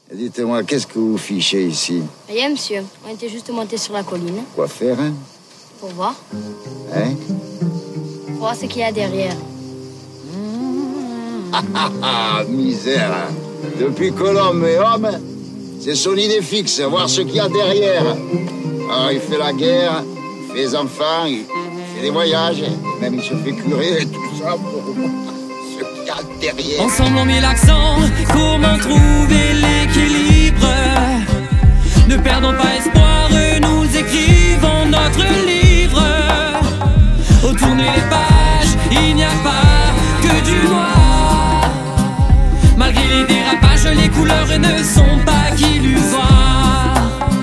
Dites-moi, qu'est-ce que vous fichez ici? Rien, monsieur. On était juste monté sur la colline. Quoi faire, hein? Pour voir. Hein? Pour voir ce qu'il y a derrière. Ah, misère! Depuis que l'homme est homme, c'est son idée fixe, voir ce qu'il y a derrière. Alors, il fait la guerre, il fait les enfants, il fait des voyages, même il se fait curer, et tout ça pour ce qu'il y a derrière. Ensemble on met l'accent, comment trouver l'équilibre? Ne perdons pas espoir, nous écrivons notre livre. Au tourner les pages, il n'y a pas que du noir. Malgré les dérapages, les couleurs ne sont pas qu'illusoires.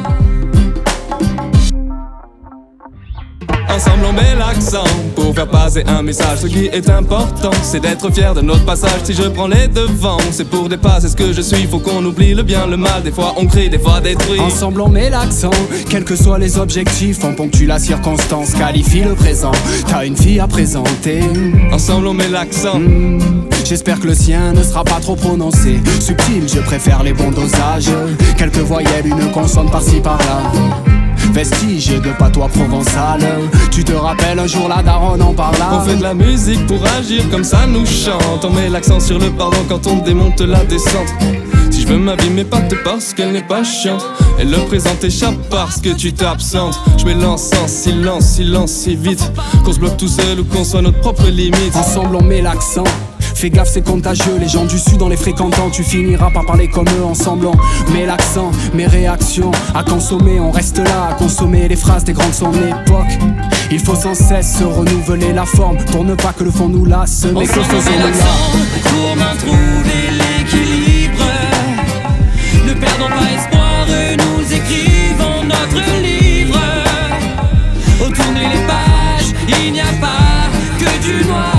Ensemble on met l'accent pour faire passer un message. Ce qui est important, c'est d'être fier de notre passage. Si je prends les devants, c'est pour dépasser ce que je suis. Faut qu'on oublie le bien, le mal. Des fois on crie, des fois détruit. Ensemble on met l'accent, quels que soient les objectifs. On ponctue la circonstance, qualifie le présent. T'as une fille à présenter. Ensemble on met l'accent. J'espère que le sien ne sera pas trop prononcé. Subtil, je préfère les bons dosages. Quelques voyelles, une consonne par-ci par-là. Vestige de patois provençal. Tu te rappelles un jour la daronne en parla. On fait de la musique pour agir comme ça nous chante. On met l'accent sur le pardon quand on démonte la descente. Si je veux ma vie m'épate parce qu'elle n'est pas chiante, et le présent t'échappe parce que tu t'absentes. Je m'élance en silence, silence si vite qu'on se bloque tout seul ou qu'on soit notre propre limite. Ensemble on met l'accent. Fais gaffe, c'est contagieux, les gens du sud en les fréquentant. Tu finiras par parler comme eux ensemble. On met l'accent, mes réactions à consommer, on reste là à consommer les phrases des grands de son époque. Il faut sans cesse se renouveler la forme pour ne pas que le fond nous lasse. Mais que faisons-nous là? Comment trouver l'équilibre? Ne perdons pas espoir, nous écrivons notre livre. Au tourner les pages, il n'y a pas que du noir.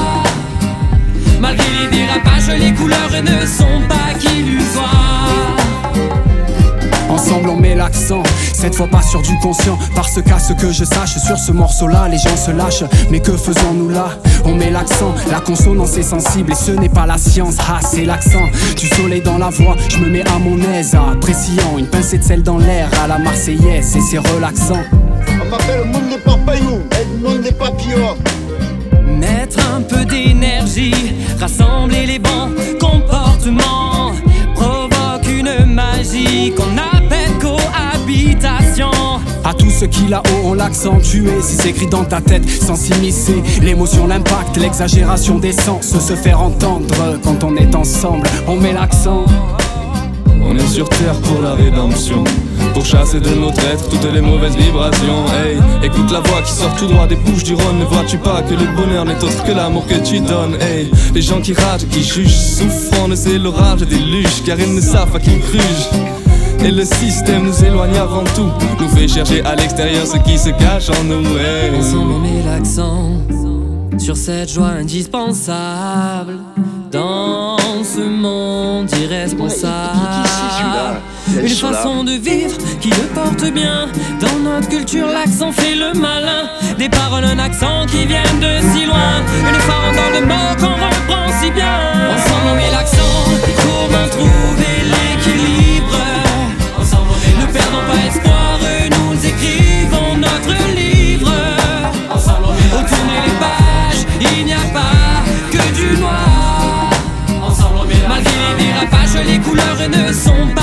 Malgré les dérapages, les couleurs ne sont pas qu'illusoires. Ensemble on met l'accent, cette fois pas sur du conscient. Parce qu'à ce que je sache, sur ce morceau-là, les gens se lâchent. Mais que faisons-nous là? On met l'accent, la consonance est sensible et ce n'est pas la science. Ah, c'est l'accent, du soleil dans la voix, je me mets à mon aise. Appréciant une pincée de sel dans l'air à la marseillaise et c'est relaxant. On m'appelle le monde des papayous, le monde des papillons. Mettre un peu d'énergie, rassembler les bons comportements provoque une magie qu'on appelle cohabitation. À tous ceux qui là-haut ont l'accentué, si c'est écrit dans ta tête sans s'immiscer, l'émotion, l'impact, l'exagération des sens, se faire entendre quand on est ensemble, on met l'accent. On est sur terre pour la rédemption, pour chasser de notre être toutes les mauvaises vibrations. Hey, écoute la voix qui sort tout droit des Bouches du Rhône. Ne vois-tu pas que le bonheur n'est autre que l'amour que tu donnes? Hey, les gens qui ragent, qui jugent, souffrant de ces l'orage des luches, car ils ne savent à qui crugent. Et le système nous éloigne avant tout, nous fait chercher à l'extérieur ce qui se cache en nous. Hey. Ensemble on met l'accent sur cette joie indispensable dans ce monde irresponsable. Une façon de vivre qui le porte bien. Dans notre culture, l'accent fait le malin. Des paroles, un accent qui viennent de si loin. Une farandole de mots qu'on reprend si bien. Ensemble on met l'accent, comment trouver l'équilibre? Ensemble on met l'accent, ne perdons pas espoir, nous écrivons notre livre. Ensemble on met l'accent, au tourner les pages, il n'y a pas que du noir. Ensemble on met l'accent, malgré les dérapages, les couleurs ne sont pas